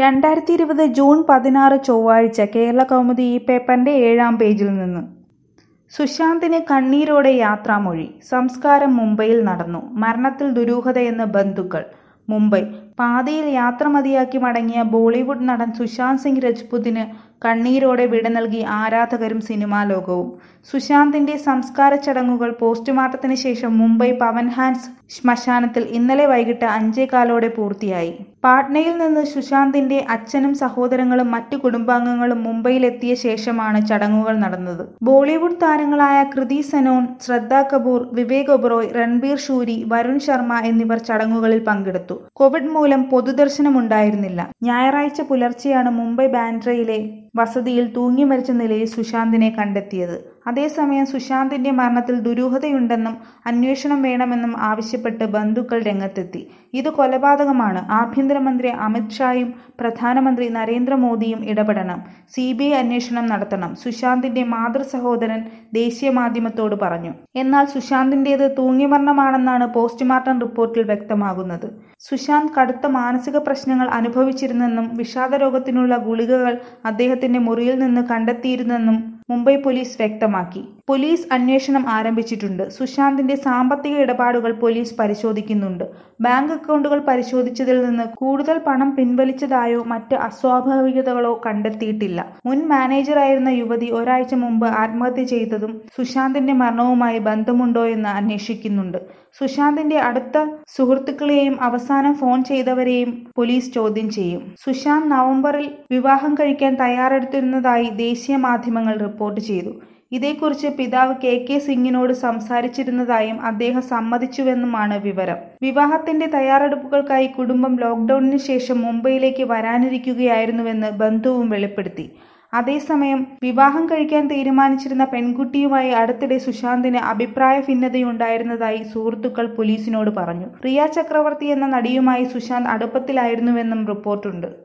2020 June 16 ചൊവ്വാഴ്ച കേരളകൗമുദി ഈ പേപ്പറിന്റെ 7-ാം പേജിൽ നിന്ന്. സുശാന്തിന് കണ്ണീരോടെ യാത്രാമൊഴി. സംസ്കാരം മുംബൈയിൽ നടന്നു. മരണത്തിൽ ദുരൂഹതയെന്ന് ബന്ധുക്കൾ. മുംബൈ. പാതിയിൽ യാത്ര മതിയാക്കി മടങ്ങിയ ബോളിവുഡ് നടൻ സുശാന്ത് സിംഗ് രജ്പുതിന് കണ്ണീരോടെ വിട നൽകി ആരാധകരും സിനിമാ ലോകവും. സുശാന്തിന്റെ സംസ്കാര ചടങ്ങുകൾ പോസ്റ്റ്മോർട്ടത്തിന് ശേഷം മുംബൈ പവൻ ഹാൻസ് ശ്മശാനത്തിൽ ഇന്നലെ വൈകിട്ട് 5:15 പൂർത്തിയായി. പാട്നയിൽ നിന്ന് സുശാന്തിന്റെ അച്ഛനും സഹോദരങ്ങളും മറ്റു കുടുംബാംഗങ്ങളും മുംബൈയിലെത്തിയ ശേഷമാണ് ചടങ്ങുകൾ നടന്നത്. ബോളിവുഡ് താരങ്ങളായ കൃതി സനോൻ, ശ്രദ്ധ കപൂർ, വിവേക് ഒബറോയ്, രൺബീർ ഷൂരി, വരുൺ ശർമ്മ എന്നിവർ ചടങ്ങുകളിൽ പങ്കെടുത്തു. കോവിഡ് മൂലം പൊതുദർശനമുണ്ടായിരുന്നില്ല. ഞായറാഴ്ച പുലർച്ചെയാണ് മുംബൈ ബാൻദ്രയിലെ വസതിയിൽ തൂങ്ങി മരിച്ച നിലയിൽ സുശാന്തിനെ കണ്ടെത്തിയത്. അതേസമയം സുശാന്തിന്റെ മരണത്തിൽ ദുരൂഹതയുണ്ടെന്നും അന്വേഷണം വേണമെന്നും ആവശ്യപ്പെട്ട് ബന്ധുക്കൾ രംഗത്തെത്തി. ഇത് കൊലപാതകമാണ്. ആഭ്യന്തരമന്ത്രി അമിത് ഷായും പ്രധാനമന്ത്രി നരേന്ദ്രമോദിയും ഇടപെടണം. CBI അന്വേഷണം നടത്തണം. സുശാന്തിന്റെ മാതൃസഹോദരൻ ദേശീയ മാധ്യമത്തോട് പറഞ്ഞു. എന്നാൽ സുശാന്തിന്റേത് തൂങ്ങിമരണമാണെന്നാണ് പോസ്റ്റ്മോർട്ടം റിപ്പോർട്ടിൽ വ്യക്തമാകുന്നത്. സുശാന്ത് കടുത്ത മാനസിക പ്രശ്നങ്ങൾ അനുഭവിച്ചിരുന്നെന്നും വിഷാദരോഗത്തിനുള്ള ഗുളികകൾ അദ്ദേഹത്തിന്റെ മുറിയിൽ നിന്ന് കണ്ടെത്തിയിരുന്നെന്നും മുംബൈ പോലീസ് വ്യക്തമാക്കി. പോലീസ് അന്വേഷണം ആരംഭിച്ചിട്ടുണ്ട്. സുശാന്തിന്റെ സാമ്പത്തിക ഇടപാടുകൾ പോലീസ് പരിശോധിക്കുന്നുണ്ട്. ബാങ്ക് അക്കൗണ്ടുകൾ പരിശോധിച്ചതിൽ നിന്ന് കൂടുതൽ പണം പിൻവലിച്ചതായോ മറ്റ് അസ്വാഭാവികതകളോ കണ്ടെത്തിയിട്ടില്ല. മുൻ മാനേജറായിരുന്ന യുവതി ഒരാഴ്ച മുമ്പ് ആത്മഹത്യ ചെയ്തതും സുശാന്തിന്റെ മരണവുമായി ബന്ധമുണ്ടോയെന്ന് അന്വേഷിക്കുന്നുണ്ട്. സുശാന്തിന്റെ അടുത്ത സുഹൃത്തുക്കളെയും അവസാനം ഫോൺ ചെയ്തവരെയും പോലീസ് ചോദ്യം ചെയ്യും. സുശാന്ത് നവംബറിൽ വിവാഹം കഴിക്കാൻ തയ്യാറെടുത്തിരുന്നതായി ദേശീയ മാധ്യമങ്ങൾ റിപ്പോർട്ട് ചെയ്തു. ഇതേക്കുറിച്ച് പിതാവ് KK സിംഗിനോട് സംസാരിച്ചിരുന്നതായും അദ്ദേഹം സമ്മതിച്ചുവെന്നുമാണ് വിവരം. വിവാഹത്തിന്റെ തയ്യാറെടുപ്പുകൾക്കായി കുടുംബം ലോക്ക്ഡൌണിന് ശേഷം മുംബൈയിലേക്ക് വരാനിരിക്കുകയായിരുന്നുവെന്ന് ബന്ധുവും വെളിപ്പെടുത്തി. അതേസമയം വിവാഹം കഴിക്കാൻ തീരുമാനിച്ചിരുന്ന പെൺകുട്ടിയുമായി അടുത്തിടെ സുശാന്തിന് അഭിപ്രായ ഭിന്നതയുണ്ടായിരുന്നതായി സുഹൃത്തുക്കൾ പോലീസിനോട് പറഞ്ഞു. റിയ ചക്രവർത്തി എന്ന നടിയുമായി സുശാന്ത് അടുപ്പത്തിലായിരുന്നുവെന്നും റിപ്പോർട്ടുണ്ട്.